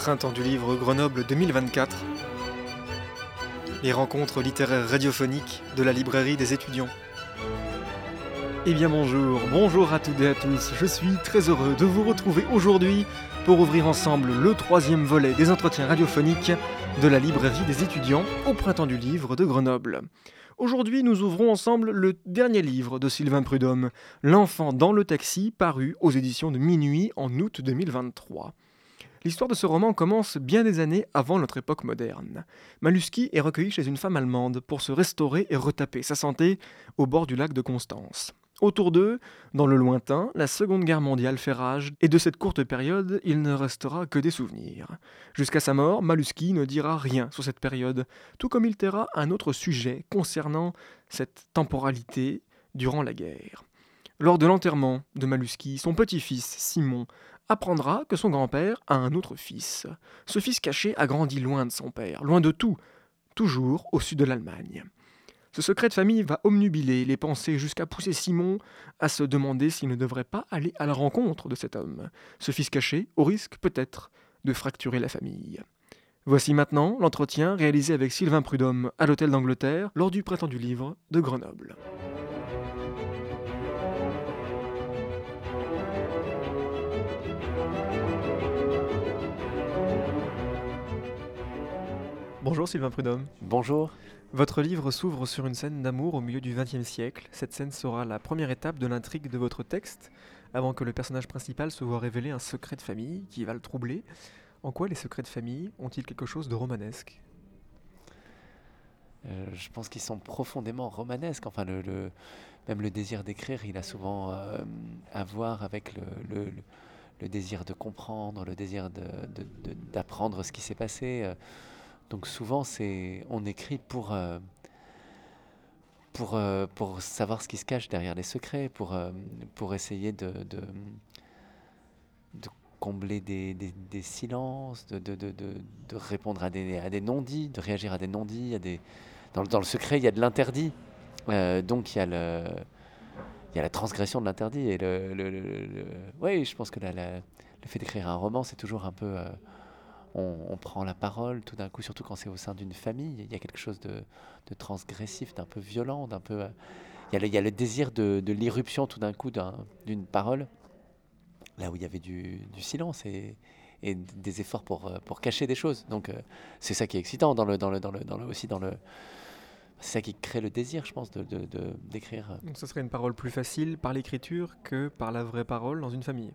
Printemps du livre Grenoble 2024. Les rencontres littéraires radiophoniques de la librairie des étudiants. Eh bien bonjour à toutes et à tous, je suis très heureux de vous retrouver aujourd'hui pour ouvrir ensemble le 3e volet des entretiens radiophoniques de la librairie des étudiants au Printemps du livre de Grenoble. Aujourd'hui, nous ouvrons ensemble le dernier livre de Sylvain Prudhomme, L'enfant dans le taxi, paru aux éditions de Minuit en août 2023. L'histoire de ce roman commence bien des années avant notre époque moderne. Malustki est recueilli chez une femme allemande pour se restaurer et retaper sa santé au bord du lac de Constance. Autour d'eux, dans le lointain, la Seconde Guerre mondiale fait rage, et de cette courte période, il ne restera que des souvenirs. Jusqu'à sa mort, Malustki ne dira rien sur cette période, tout comme il taira un autre sujet concernant cette temporalité durant la guerre. Lors de l'enterrement de Malustki, son petit-fils, Simon, apprendra que son grand-père a un autre fils. Ce fils caché a grandi loin de son père, loin de tout, toujours au sud de l'Allemagne. Ce secret de famille va obnubiler les pensées jusqu'à pousser Simon à se demander s'il ne devrait pas aller à la rencontre de cet homme. Ce fils caché, au risque peut-être de fracturer la famille. Voici maintenant l'entretien réalisé avec Sylvain Prudhomme à l'Hôtel d'Angleterre lors du Printemps du livre de Grenoble. Bonjour Sylvain Prudhomme. Bonjour. Votre livre s'ouvre sur une scène d'amour au milieu du XXe siècle. Cette scène sera la première étape de l'intrigue de votre texte, avant que le personnage principal se voit révéler un secret de famille qui va le troubler. En quoi les secrets de famille ont-ils quelque chose de romanesque ? Je pense qu'ils sont profondément romanesques. Enfin, même le désir d'écrire, il a souvent à voir avec le désir de comprendre, le désir d'apprendre ce qui s'est passé. Donc souvent, on écrit pour savoir ce qui se cache derrière les secrets, pour essayer de combler des silences, de répondre à des non-dits, de réagir à des non-dits. Dans le secret, il y a de l'interdit. Donc il y a la transgression de l'interdit. Et oui, je pense que le fait d'écrire un roman, c'est toujours un peu... On prend la parole tout d'un coup, surtout quand c'est au sein d'une famille. Il y a quelque chose de transgressif, d'un peu violent, d'un peu... Il y a le désir de l'irruption tout d'un coup d'une parole, là où il y avait du silence et des efforts pour cacher des choses. Donc c'est ça qui est excitant c'est ça qui crée le désir, je pense, d'écrire. Donc ce serait une parole plus facile par l'écriture que par la vraie parole dans une famille.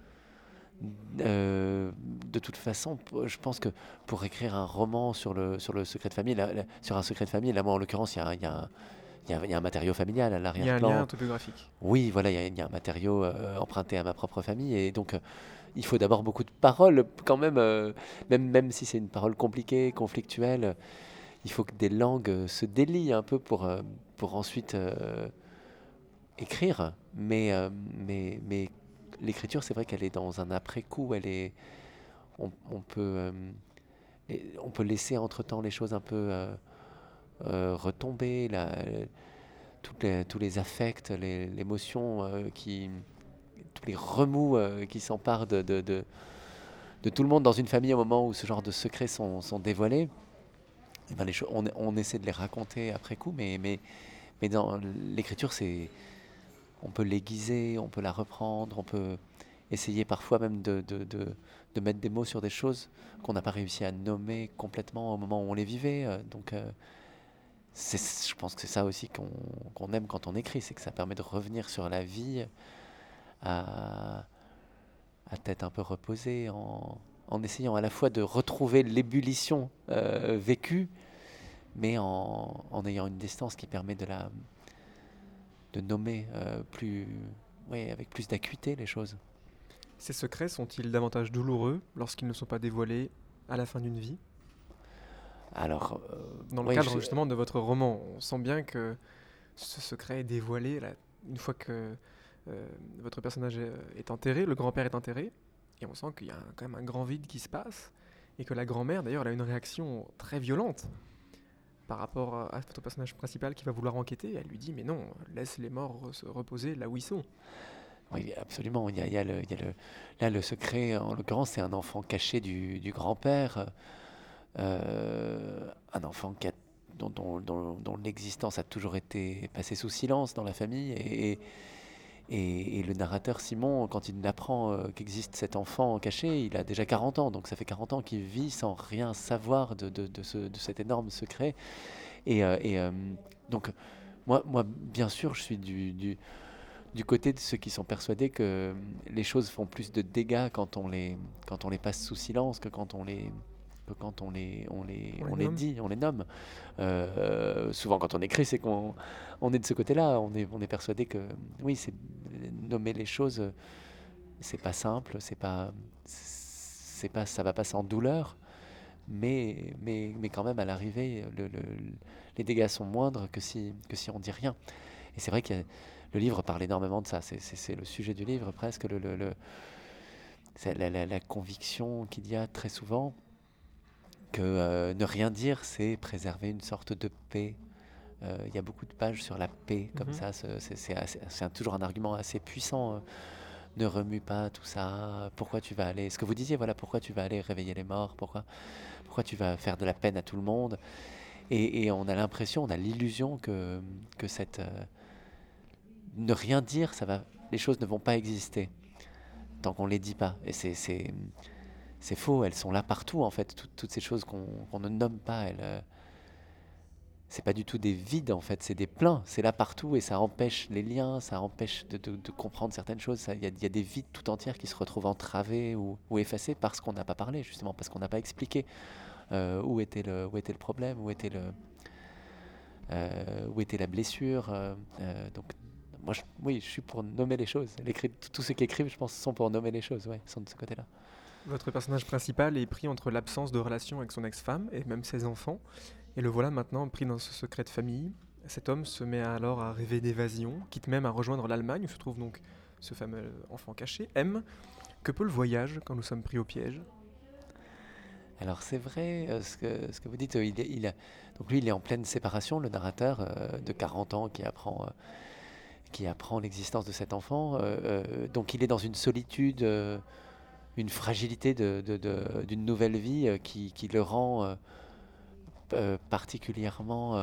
De toute façon, je pense que pour écrire un roman sur le secret de famille, sur un secret de famille, là, moi en l'occurrence, il y a un matériau familial à l'arrière-plan. Il y a un lien autobiographique. Oui, voilà, il y a un matériau emprunté à ma propre famille, et donc il faut d'abord beaucoup de paroles, quand même, même si c'est une parole compliquée, conflictuelle. Il faut que des langues se délient un peu pour ensuite écrire, mais l'écriture, c'est vrai qu'elle est dans un après-coup. On peut laisser entre-temps les choses un peu retomber, tous les affects, l'émotion, tous les remous qui s'emparent de tout le monde dans une famille au moment où ce genre de secrets sont dévoilés. Et ben on essaie de les raconter après coup, mais dans l'écriture, on peut l'aiguiser, on peut la reprendre, on peut essayer parfois même de mettre des mots sur des choses qu'on n'a pas réussi à nommer complètement au moment où on les vivait. Je pense que c'est ça aussi qu'on aime quand on écrit, c'est que ça permet de revenir sur la vie à tête un peu reposée, en essayant à la fois de retrouver l'ébullition vécue, mais en ayant une distance qui permet de nommer avec plus d'acuité les choses. Ces secrets sont-ils davantage douloureux lorsqu'ils ne sont pas dévoilés à la fin d'une vie ? Alors, dans le cadre justement de votre roman, on sent bien que ce secret est dévoilé une fois que votre personnage est enterré, le grand-père est enterré, et on sent qu'il y a quand même un grand vide qui se passe, et que la grand-mère d'ailleurs elle a une réaction très violente par rapport à votre personnage principal qui va vouloir enquêter. Elle lui dit mais non, laisse les morts se reposer là où ils sont. Oui, absolument. Là, le secret, en l'occurrence, c'est un enfant caché du grand-père, un enfant dont l'existence a toujours été passée sous silence dans la famille. Et le narrateur Simon, quand il apprend qu'existe cet enfant caché, il a déjà 40 ans. Donc ça fait 40 ans qu'il vit sans rien savoir de cet énorme secret. Et donc, moi, bien sûr, je suis du côté de ceux qui sont persuadés que les choses font plus de dégâts quand on les passe sous silence que quand on les dit, on les nomme. Souvent, quand on écrit, c'est qu'on est de ce côté-là. On est persuadé que, oui, nommer les choses, c'est pas simple, ça va pas sans douleur, mais quand même, à l'arrivée, les dégâts sont moindres que si on dit rien. Et c'est vrai que le livre parle énormément de ça. C'est le sujet du livre presque, c'est la conviction qu'il y a très souvent que ne rien dire, c'est préserver une sorte de paix. Il y a beaucoup de pages sur la paix, comme ça. C'est toujours un argument assez puissant. Ne remue pas tout ça. Pourquoi tu vas aller... Ce que vous disiez, voilà, pourquoi tu vas aller réveiller les morts, pourquoi tu vas faire de la peine à tout le monde. Et on a l'impression, on a l'illusion que cette... ne rien dire, les choses ne vont pas exister tant qu'on les dit pas. Et c'est faux, elles sont là partout en fait. Toutes ces choses qu'on ne nomme pas, c'est pas du tout des vides en fait, c'est des pleins. C'est là partout et ça empêche les liens, ça empêche de comprendre certaines choses. Il y a des vides tout entières qui se retrouvent entravés ou effacés parce qu'on n'a pas parlé, justement, parce qu'on n'a pas expliqué où était le problème, où était la blessure. Donc, moi, oui, je suis pour nommer les choses. Tous ceux qui écrivent, je pense, sont pour nommer les choses, ouais, sont de ce côté-là. Votre personnage principal est pris entre l'absence de relation avec son ex-femme et même ses enfants, et le voilà maintenant pris dans ce secret de famille. Cet homme se met alors à rêver d'évasion, quitte même à rejoindre l'Allemagne où se trouve donc ce fameux enfant caché, M. Que peut le voyage quand nous sommes pris au piège ? Alors c'est vrai ce que vous dites, donc lui il est en pleine séparation, le narrateur de 40 ans qui apprend l'existence de cet enfant, donc il est dans une solitude, une fragilité d'une nouvelle vie qui le rend particulièrement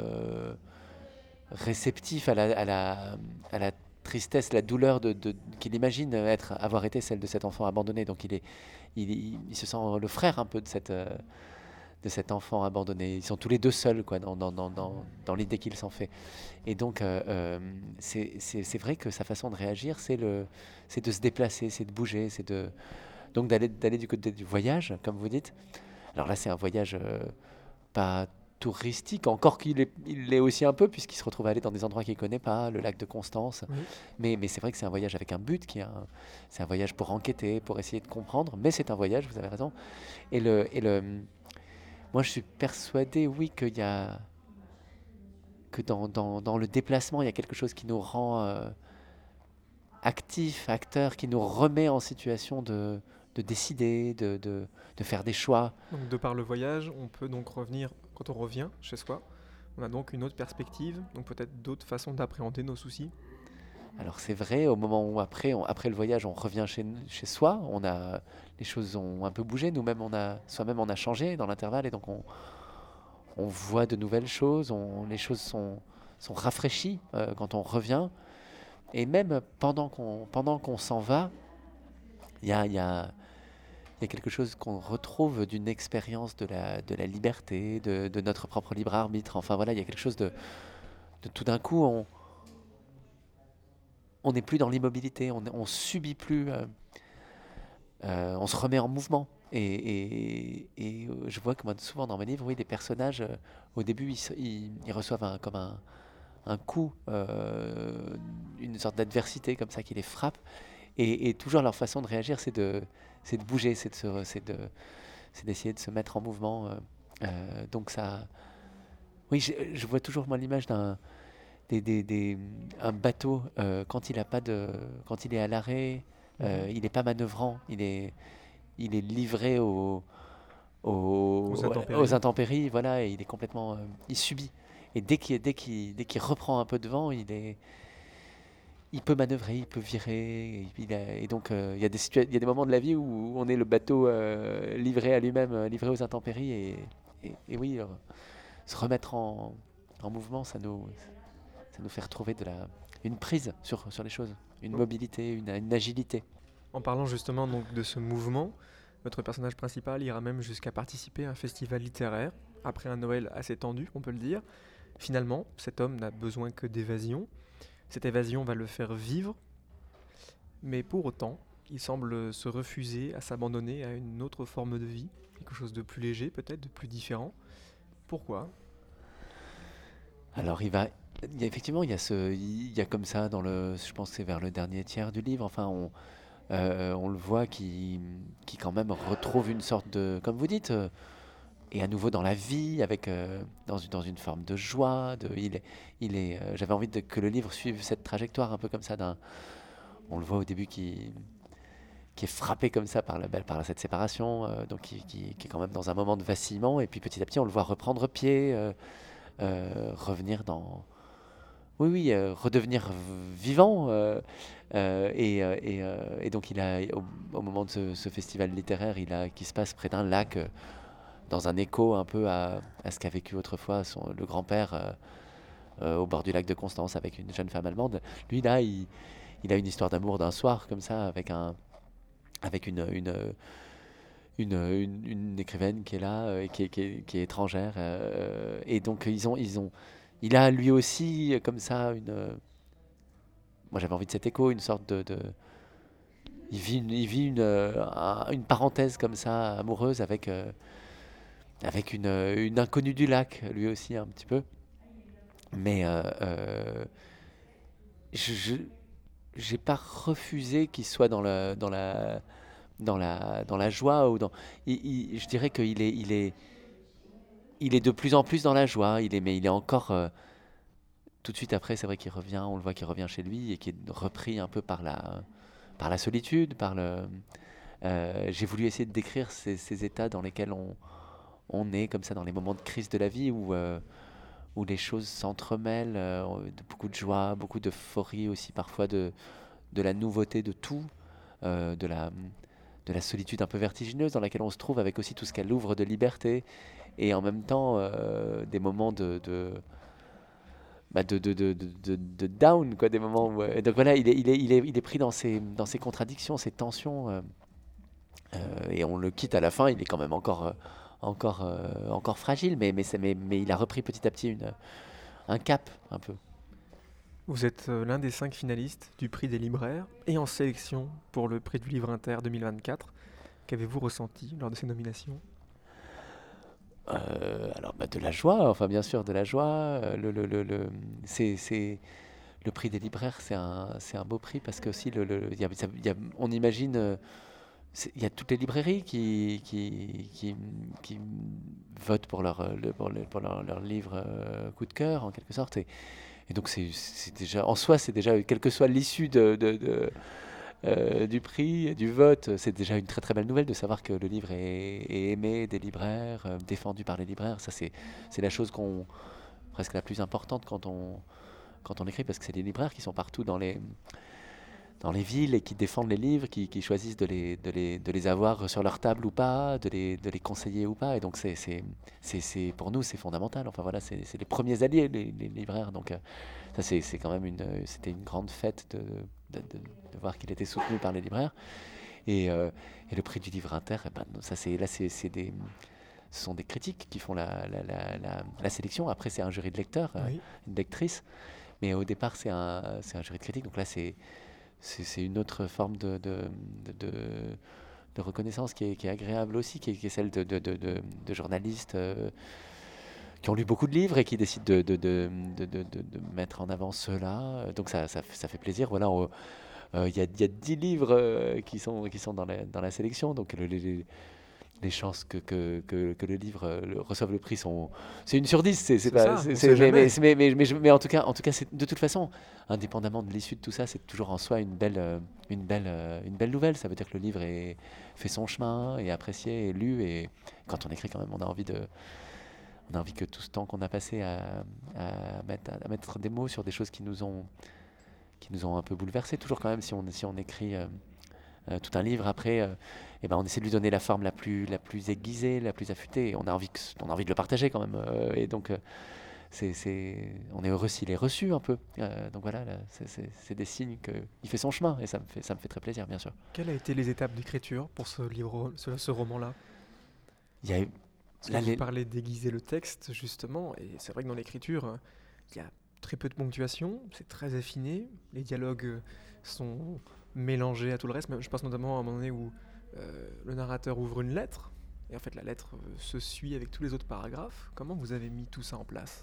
réceptif à la tristesse, la douleur qu'il imagine avoir été celle de cet enfant abandonné. Donc il se sent le frère un peu de cet enfant abandonné. Ils sont tous les deux seuls quoi, dans l'idée qu'il s'en fait. Et donc c'est vrai que sa façon de réagir, c'est de se déplacer, c'est de bouger, donc d'aller du côté du voyage, comme vous dites. Alors là, c'est un voyage pas touristique, encore il l'est aussi un peu, puisqu'il se retrouve à aller dans des endroits qu'il ne connaît pas, le lac de Constance. Oui. Mais c'est vrai que c'est un voyage avec un but, c'est un voyage pour enquêter, pour essayer de comprendre, mais c'est un voyage, vous avez raison. Moi, je suis persuadé, oui, que dans le déplacement, il y a quelque chose qui nous rend actifs, acteurs, qui nous remet en situation de décider, de faire des choix. Donc de par le voyage, on peut donc revenir, quand on revient chez soi, on a donc une autre perspective, donc peut-être d'autres façons d'appréhender nos soucis. Alors c'est vrai, au moment où après le voyage, on revient chez soi, les choses ont un peu bougé, nous-mêmes soi-même on a changé dans l'intervalle et donc on voit de nouvelles choses, les choses sont rafraîchies quand on revient. Et même pendant qu'on s'en va, il y a quelque chose qu'on retrouve d'une expérience de la liberté, de notre propre libre arbitre. Enfin voilà, il y a quelque chose de tout d'un coup, on n'est plus dans l'immobilité, on subit plus, on se remet en mouvement. Et je vois que moi, souvent dans mes livres, oui, des personnages, au début, ils reçoivent comme un coup, une sorte d'adversité comme ça qui les frappe. Et toujours leur façon de réagir, c'est de bouger, c'est d'essayer de se mettre en mouvement. Donc ça, oui, je vois toujours moi l'image d'un bateau quand il est à l'arrêt, il n'est pas manœuvrant, il est livré aux intempéries, voilà, et il est complètement, il subit. Et dès qu'il reprend un peu de vent, il peut manœuvrer, il peut virer. Et donc, il y a il y a des moments de la vie où on est le bateau livré à lui-même, livré aux intempéries. Et oui, se remettre en mouvement, ça nous fait retrouver une prise sur les choses, une mobilité, une agilité. En parlant justement donc de ce mouvement, votre personnage principal ira même jusqu'à participer à un festival littéraire, après un Noël assez tendu, on peut le dire. Finalement, cet homme n'a besoin que d'évasion. Cette évasion va le faire vivre, mais pour autant, il semble se refuser à s'abandonner à une autre forme de vie, quelque chose de plus léger peut-être, de plus différent. Pourquoi ? Alors effectivement, il y a comme ça je pense que c'est vers le dernier tiers du livre. Enfin, on le voit qui quand même retrouve une sorte de, comme vous dites, et à nouveau dans la vie, avec dans une forme de joie. J'avais envie que le livre suive cette trajectoire un peu comme ça. On le voit au début qui est frappé comme ça par cette séparation, donc qui est quand même dans un moment de vacillement, et puis petit à petit on le voit reprendre pied, revenir redevenir vivant, et donc au moment de ce festival littéraire, qui se passe près d'un lac, dans un écho un peu à ce qu'a vécu autrefois le grand-père au bord du lac de Constance avec une jeune femme allemande. Lui là, il a une histoire d'amour d'un soir comme ça avec une écrivaine qui est là, et qui est étrangère, et donc il a lui aussi comme ça moi j'avais envie de cet écho, une sorte il vit une parenthèse comme ça amoureuse avec une inconnue du lac, lui aussi un petit peu, mais je j'ai pas refusé qu'il soit dans la joie, je dirais il est de plus en plus dans la joie. Mais il est encore tout de suite après. C'est vrai qu'il revient, on le voit qu'il revient chez lui et qui est repris un peu par la solitude, j'ai voulu essayer de décrire ces états dans lesquels on est comme ça dans les moments de crise de la vie où les choses s'entremêlent, beaucoup de joie, beaucoup d'euphorie aussi parfois de la nouveauté de tout, de la solitude un peu vertigineuse dans laquelle on se trouve, avec aussi tout ce qu'elle ouvre de liberté, et en même temps des moments de down, quoi, des moments où, et donc voilà, il est pris dans ces contradictions, ces tensions, et on le quitte à la fin, il est quand même encore fragile, mais il a repris petit à petit un cap un peu. Vous êtes l'un des 5 finalistes du prix des libraires et en sélection pour le prix du livre inter 2024. Qu'avez-vous ressenti lors de ces nominations ? Alors de la joie, enfin bien sûr de la joie. Le prix des libraires, c'est un beau prix parce que aussi on imagine, il y a toutes les librairies qui votent pour leur livre coup de cœur en quelque sorte, et donc c'est déjà en soi, c'est déjà, quelle que soit l'issue du prix, du vote, c'est déjà une très très belle nouvelle de savoir que le livre est aimé des libraires, défendu par les libraires. Ça, c'est la chose presque la plus importante quand on écrit, parce que c'est les libraires qui sont partout dans les villes et qui défendent les livres, qui choisissent de les avoir sur leur table ou pas, de les conseiller ou pas. Et donc pour nous, c'est fondamental. Enfin voilà, c'est les premiers alliés, les libraires. Donc ça, c'est quand même c'était une grande fête de voir qu'il était soutenu par les libraires. Et le prix du livre inter, ça ce sont des critiques qui font la sélection. Après, c'est un jury de lecteurs, Oui. une lectrice. Mais au départ, c'est un jury de critiques. Donc là, c'est une autre forme de reconnaissance qui est agréable aussi, qui est celle de journalistes qui ont lu beaucoup de livres et qui décident de mettre en avant ceux-là. Donc ça fait plaisir. Voilà, il y a 10 livres qui sont dans la sélection. Donc les chances que le livre reçoive le prix c'est 1 sur 10. C'est pas, ça, on sait jamais. Mais en tout cas, de toute façon, indépendamment de l'issue de tout ça, c'est toujours en soi une belle nouvelle. Ça veut dire que le livre fait son chemin, est apprécié, est lu, et quand on écrit, quand même, on a envie que tout ce temps qu'on a passé à mettre des mots sur des choses qui qui nous ont un peu bouleversés. Toujours quand même, si on écrit tout un livre, après, on essaie de lui donner la forme la plus aiguisée, la plus affûtée. Et on a envie de le partager quand même. Et donc, on est heureux s'il est reçu un peu. Donc voilà, là, c'est des signes qu'il fait son chemin. Et ça me fait très plaisir, bien sûr. Quelles ont été les étapes d'écriture pour ce livre, ce roman-là? Il y a eu... Parce que vous parlez d'aiguiser le texte, justement, et c'est vrai que dans l'écriture, il y a très peu de ponctuation, c'est très affiné, les dialogues sont mélangés à tout le reste. Je pense notamment à un moment donné où le narrateur ouvre une lettre, et en fait la lettre se suit avec tous les autres paragraphes. Comment vous avez mis tout ça en place?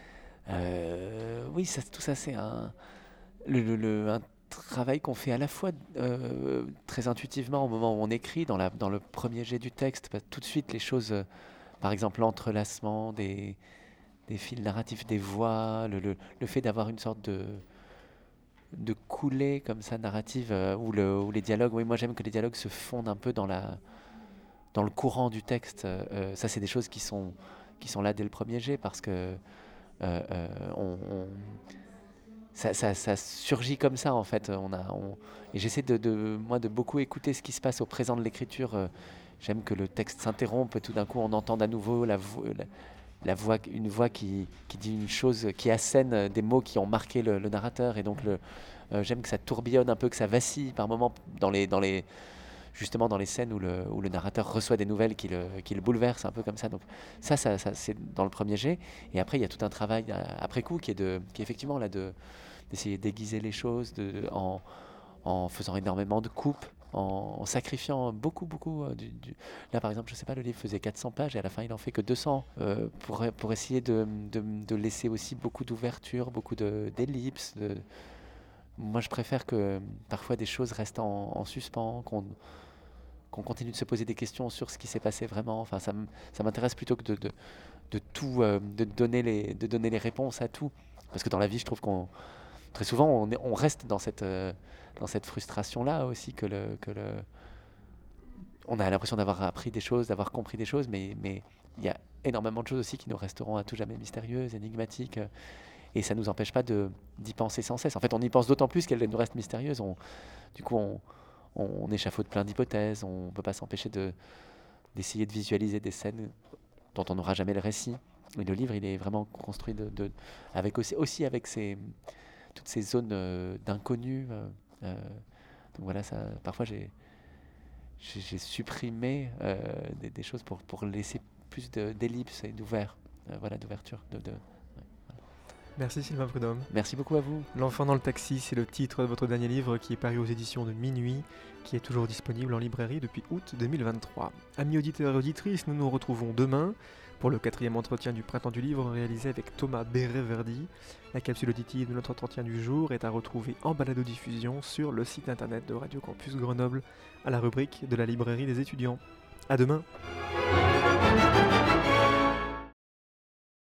Oui, tout ça c'est un travail qu'on fait à la fois très intuitivement au moment où on écrit, dans le premier jet du texte, tout de suite les choses, par exemple l'entrelacement des fils narratifs, des voix, le fait d'avoir une sorte de coulée comme ça narrative, où les dialogues, oui, moi j'aime que les dialogues se fondent un peu dans le courant du texte. Ça c'est des choses qui sont là dès le premier jet, parce que ça surgit comme ça en fait. Et j'essaie moi de beaucoup écouter ce qui se passe au présent de l'écriture. J'aime que le texte s'interrompe et tout d'un coup on entend à nouveau une voix qui dit une chose, qui assène des mots qui ont marqué le narrateur. Et donc j'aime que ça tourbillonne un peu, que ça vacille par moments justement dans les scènes où le narrateur reçoit des nouvelles qui le bouleversent, un peu comme ça. Donc ça c'est dans le premier jet. Et après il y a tout un travail après coup qui est effectivement là d'essayer d'aiguiser les choses, en faisant énormément de coupes, en sacrifiant beaucoup. Là par exemple, je sais pas, le livre faisait 400 pages et à la fin il en fait que 200, pour essayer de laisser aussi beaucoup d'ouverture, beaucoup d'ellipses. Moi je préfère que parfois des choses restent en suspens, qu'on continue de se poser des questions sur ce qui s'est passé vraiment. Enfin, ça m'intéresse plutôt que de donner les réponses à tout. Parce que dans la vie, je trouve très souvent, on reste dans cette frustration-là aussi, on a l'impression d'avoir appris des choses, d'avoir compris des choses, mais il y a énormément de choses aussi qui nous resteront à tout jamais mystérieuses, énigmatiques, et ça ne nous empêche pas d'y penser sans cesse. En fait, on y pense d'autant plus qu'elles nous restent mystérieuses. Du coup, on échafaude plein d'hypothèses, on ne peut pas s'empêcher d'essayer de visualiser des scènes dont on n'aura jamais le récit. Et le livre, il est vraiment construit avec aussi avec toutes ces zones d'inconnu. Donc voilà, parfois j'ai supprimé des choses pour laisser plus d'ellipses et d'ouverture. Merci Sylvain Prudhomme. Merci beaucoup à vous. L'enfant dans le taxi, c'est le titre de votre dernier livre qui est paru aux éditions de Minuit, qui est toujours disponible en librairie depuis août 2023. Amis auditeurs et auditrices, nous nous retrouvons demain pour le 4e entretien du Printemps du Livre réalisé avec Thomas Béret-Verdi. La capsule auditive de notre entretien du jour est à retrouver en balado-diffusion sur le site internet de Radio Campus Grenoble à la rubrique de la librairie des étudiants. À demain.